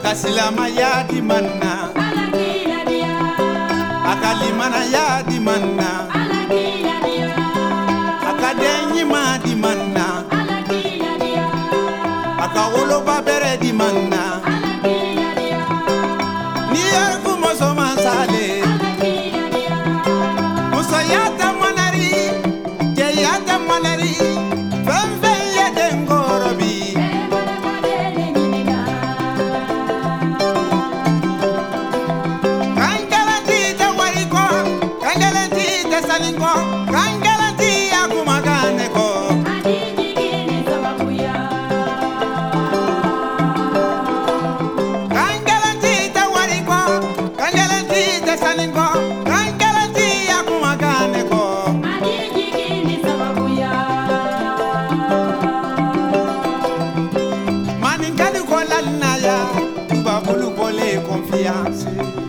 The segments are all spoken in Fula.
Silamaya di manna, akalimana ya di manna, akadenyi ma di manna, akawoloba bere di manna, niye kumoso mansale, musayata manari, jeyata manari, femfe ye dengorobi. Kangalati akumagane ko adijigini sababuya kangalati tawariko kangalati tasalinko kangalati akumagane ko adijigini sababuya maninkali ko lalnaya tubabulu kole confiance.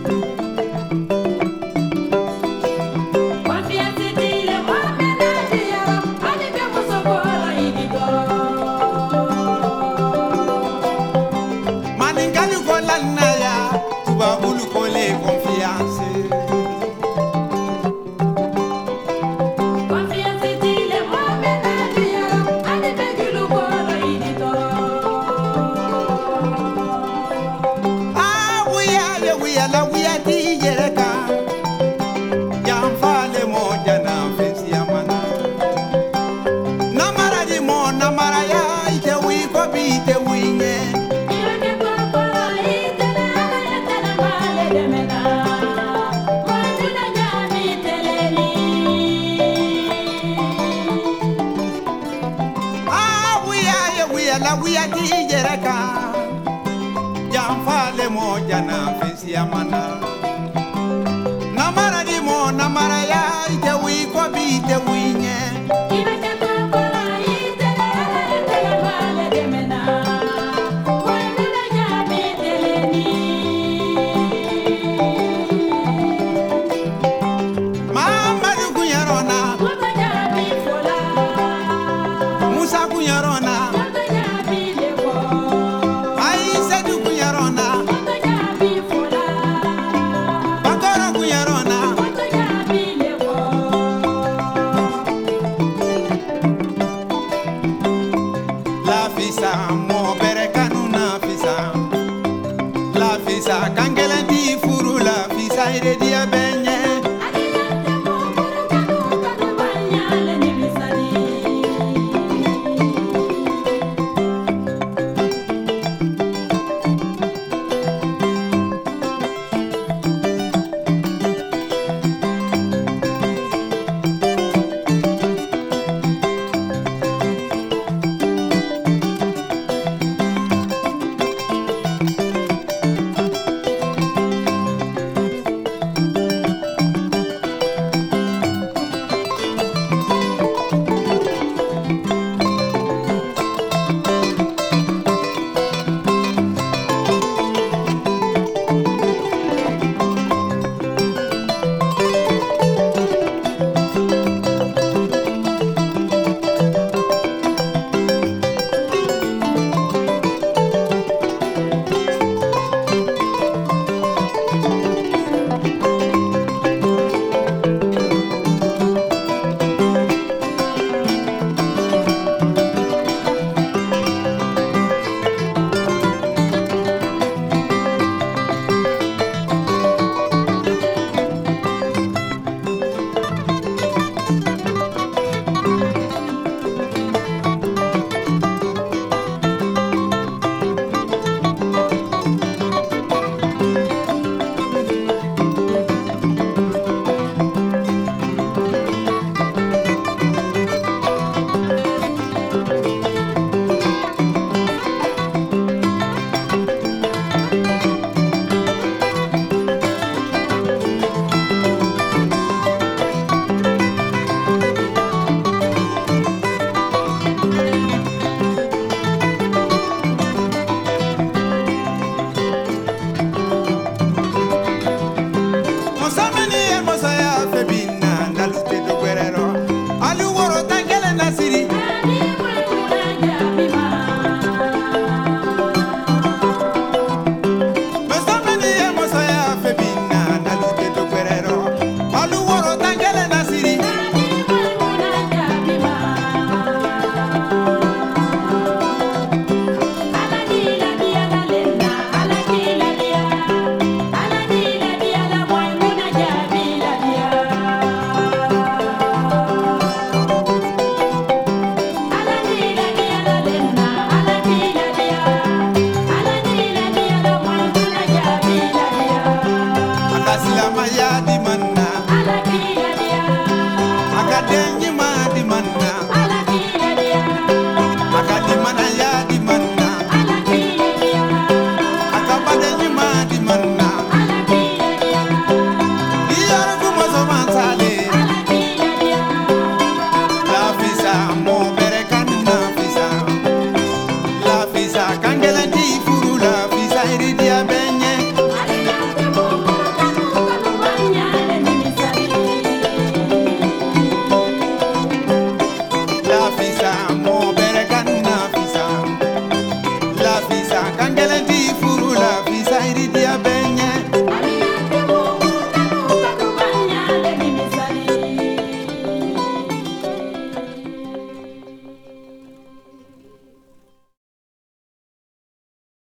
Wiya di jereka jamfale mo jana fesi amana namara di mo namara ya ite wi ko bi ite winye ibeke tokola ite tele vale de mena wani na jabi teleni mama du kunyarona mama jabi fola musa kunyarona mo bere kanu na fisa la fisa kangelanti furu la fisa ire dia benye adilante mo bere kanu banya le ni bisadi kan gɛlɛn